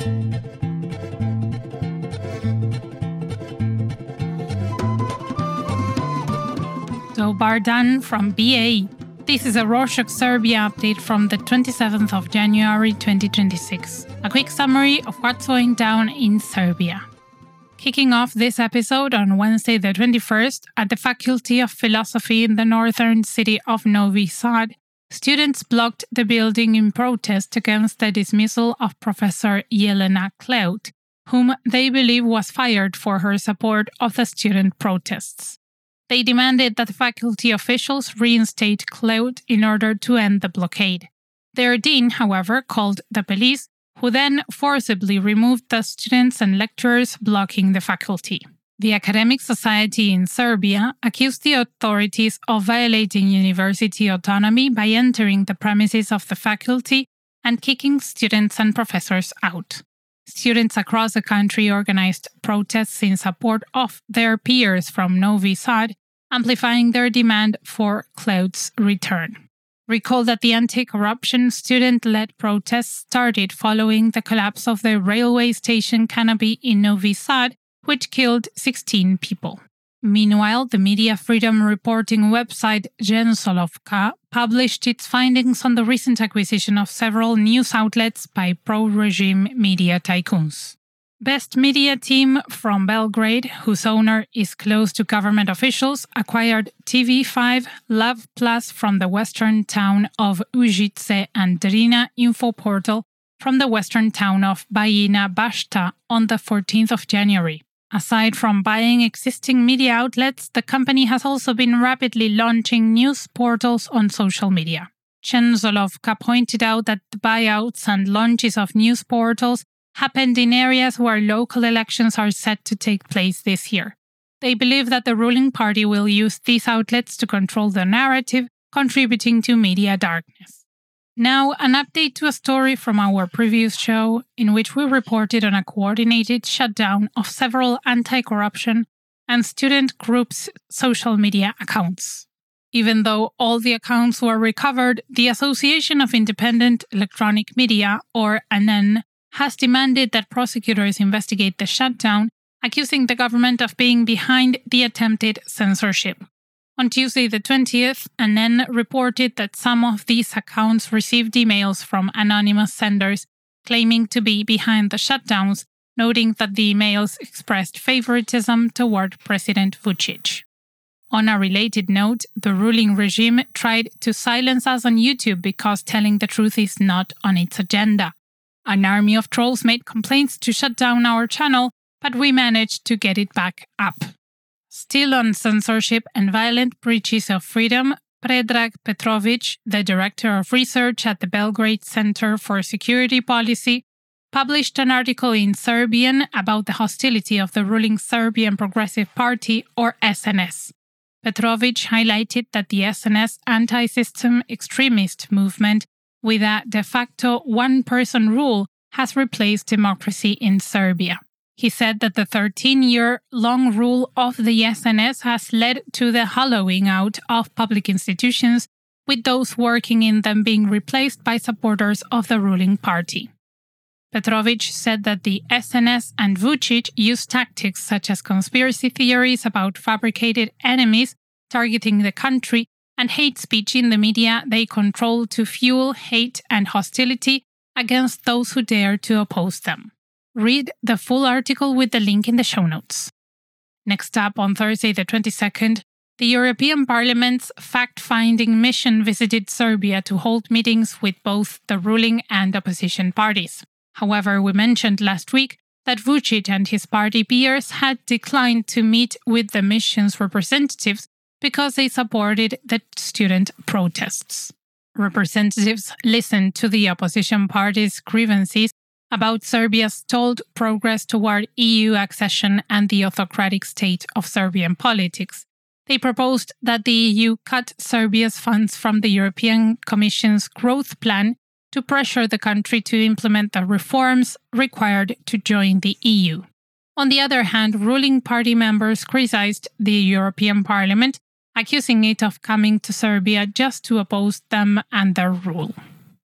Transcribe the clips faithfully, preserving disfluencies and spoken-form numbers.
Dobar Dan from B A. This is a Rorshok Serbia update from the twenty-seventh of January twenty twenty-six. A quick summary of what's going down in Serbia. Kicking off this episode on Wednesday the twenty-first, at the Faculty of Philosophy in the northern city of Novi Sad, students blocked the building in protest against the dismissal of Professor Jelena Kleut, whom they believe was fired for her support of the student protests. They demanded that faculty officials reinstate Kleut in order to end the blockade. Their dean, however, called the police, who then forcibly removed the students and lecturers blocking the faculty. The academic society in Serbia accused the authorities of violating university autonomy by entering the premises of the faculty and kicking students and professors out. Students across the country organized protests in support of their peers from Novi Sad, amplifying their demand for Kleut's return. Recall that the anti-corruption student-led protests started following the collapse of the railway station canopy in Novi Sad, which killed sixteen people. Meanwhile, the media freedom reporting website Gensolovka published its findings on the recent acquisition of several news outlets by pro-regime media tycoons. Best Media Team from Belgrade, whose owner is close to government officials, acquired T V five, Love Plus from the western town of Užice and Drina Info Portal from the western town of Bajina Bašta on the fourteenth of January. Aside from buying existing media outlets, the company has also been rapidly launching news portals on social media. Gensolovka pointed out that the buyouts and launches of news portals happened in areas where local elections are set to take place this year. They believe that the ruling party will use these outlets to control the narrative, contributing to media darkness. Now, an update to a story from our previous show, in which we reported on a coordinated shutdown of several anti-corruption and student groups' social media accounts. Even though all the accounts were recovered, the Association of Independent Electronic Media, or A N E N, has demanded that prosecutors investigate the shutdown, accusing the government of being behind the attempted censorship. On Tuesday the twentieth, A N E N reported that some of these accounts received emails from anonymous senders claiming to be behind the shutdowns, noting that the emails expressed favoritism toward President Vučić. On a related note, the ruling regime tried to silence us on YouTube because telling the truth is not on its agenda. An army of trolls made complaints to shut down our channel, but we managed to get it back up. Still on censorship and violent breaches of freedom, Predrag Petrović, the director of research at the Belgrade Center for Security Policy, published an article in Serbian about the hostility of the ruling Serbian Progressive Party, or S N S. Petrović highlighted that the S N S anti-system extremist movement with a de facto one-person rule has replaced democracy in Serbia. He said that the thirteen-year-long rule of the S N S has led to the hollowing out of public institutions, with those working in them being replaced by supporters of the ruling party. Petrović said that the S N S and Vučić use tactics such as conspiracy theories about fabricated enemies targeting the country and hate speech in the media they control to fuel hate and hostility against those who dare to oppose them. Read the full article with the link in the show notes. Next up, on Thursday the twenty-second, the European Parliament's fact-finding mission visited Serbia to hold meetings with both the ruling and opposition parties. However, we mentioned last week that Vučić and his party peers had declined to meet with the mission's representatives because they supported the student protests. Representatives listened to the opposition party's grievances about Serbia's stalled progress toward E U accession and the autocratic state of Serbian politics. They proposed that the E U cut Serbia's funds from the European Commission's growth plan to pressure the country to implement the reforms required to join the E U. On the other hand, ruling party members criticized the European Parliament, accusing it of coming to Serbia just to oppose them and their rule.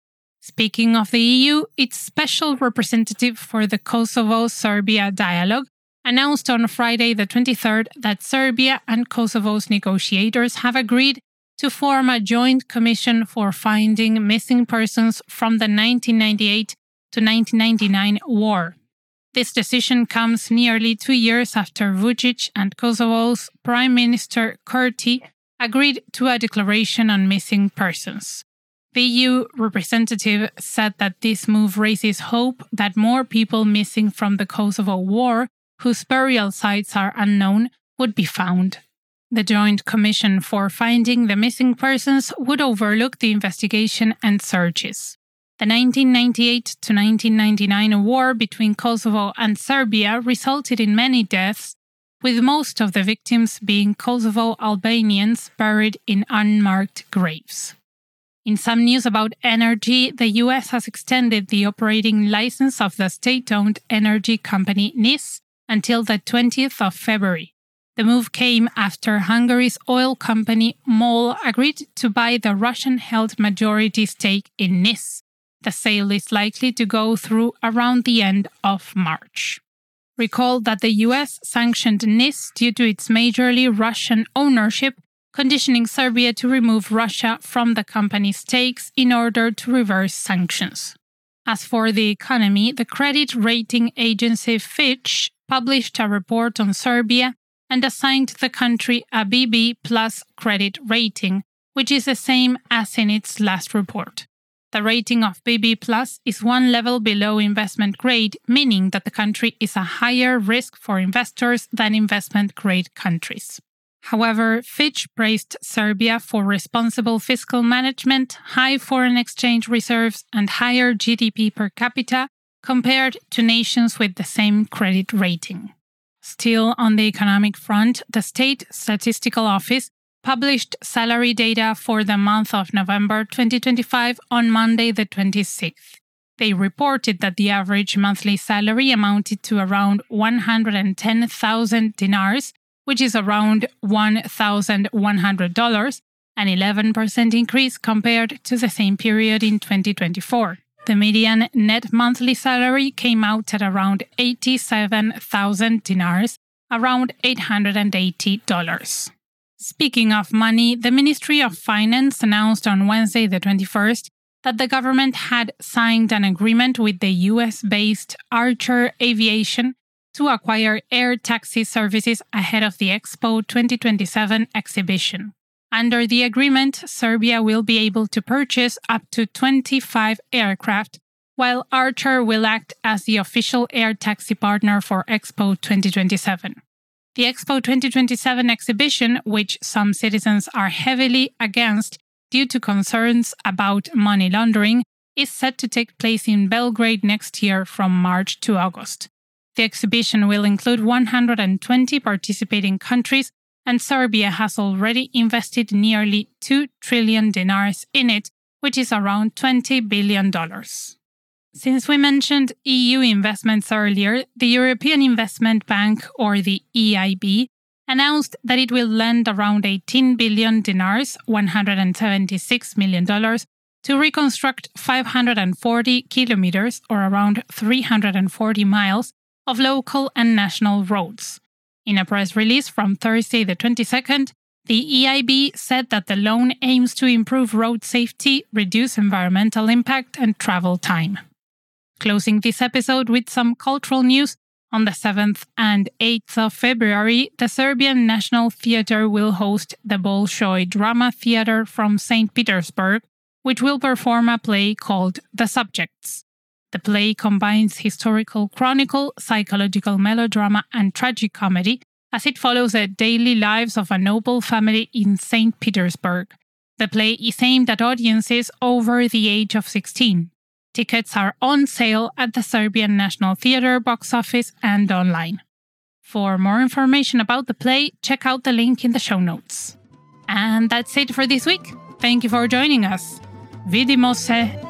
Speaking of the E U, its special representative for the Kosovo-Serbia dialogue announced on Friday the twenty-third that Serbia and Kosovo's negotiators have agreed to form a joint commission for finding missing persons from the nineteen ninety-eight to nineteen ninety-nine war. This decision comes nearly two years after Vučić and Kosovo's Prime Minister Kurti agreed to a declaration on missing persons. The E U representative said that this move raises hope that more people missing from the Kosovo War, whose burial sites are unknown, would be found. The Joint Commission for Finding the Missing Persons would overlook the investigation and searches. The nineteen ninety-eight to nineteen ninety-nine war between Kosovo and Serbia resulted in many deaths, with most of the victims being Kosovo Albanians buried in unmarked graves. In some news about energy, the U S has extended the operating license of the state-owned energy company N I S until the twentieth of February. The move came after Hungary's oil company MOL agreed to buy the Russian-held majority stake in N I S. The sale is likely to go through around the end of March. Recall that the U S sanctioned N I S due to its majorly Russian ownership, conditioning Serbia to remove Russia from the company's stakes in order to reverse sanctions. As for the economy, the credit rating agency Fitch published a report on Serbia and assigned the country a B B plus credit rating, which is the same as in its last report. The rating of B B plus is one level below investment grade, meaning that the country is a higher risk for investors than investment grade countries. However, Fitch praised Serbia for responsible fiscal management, high foreign exchange reserves, and higher G D P per capita compared to nations with the same credit rating. Still on the economic front, the State Statistical Office published salary data for the month of November twenty twenty-five on Monday the twenty-sixth. They reported that the average monthly salary amounted to around one hundred ten thousand dinars, which is around one thousand one hundred dollars, an eleven percent increase compared to the same period in twenty twenty-four. The median net monthly salary came out at around eighty-seven thousand dinars, around eight hundred eighty dollars. Speaking of money, the Ministry of Finance announced on Wednesday the twenty-first that the government had signed an agreement with the U S-based Archer Aviation to acquire air taxi services ahead of the Expo twenty twenty-seven exhibition. Under the agreement, Serbia will be able to purchase up to twenty-five aircraft, while Archer will act as the official air taxi partner for Expo twenty twenty-seven. The Expo twenty twenty-seven exhibition, which some citizens are heavily against due to concerns about money laundering, is set to take place in Belgrade next year from March to August. The exhibition will include one hundred twenty participating countries, and Serbia has already invested nearly two trillion dinars in it, which is around twenty billion dollars. Since we mentioned E U investments earlier, the European Investment Bank, or the E I B, announced that it will lend around eighteen billion dinars, one hundred seventy-six million dollars, to reconstruct five hundred forty kilometers, or around three hundred forty miles, of local and national roads. In a press release from Thursday the twenty-second, the E I B said that the loan aims to improve road safety, reduce environmental impact, and travel time. Closing this episode with some cultural news, on the seventh and eighth of February, the Serbian National Theatre will host the Bolshoi Drama Theatre from Saint Petersburg, which will perform a play called The Subjects. The play combines historical chronicle, psychological melodrama, and tragic comedy, as it follows the daily lives of a noble family in Saint Petersburg. The play is aimed at audiences over the age of sixteen. Tickets are on sale at the Serbian National Theatre box office and online. For more information about the play, check out the link in the show notes. And that's it for this week. Thank you for joining us. Vidimo se!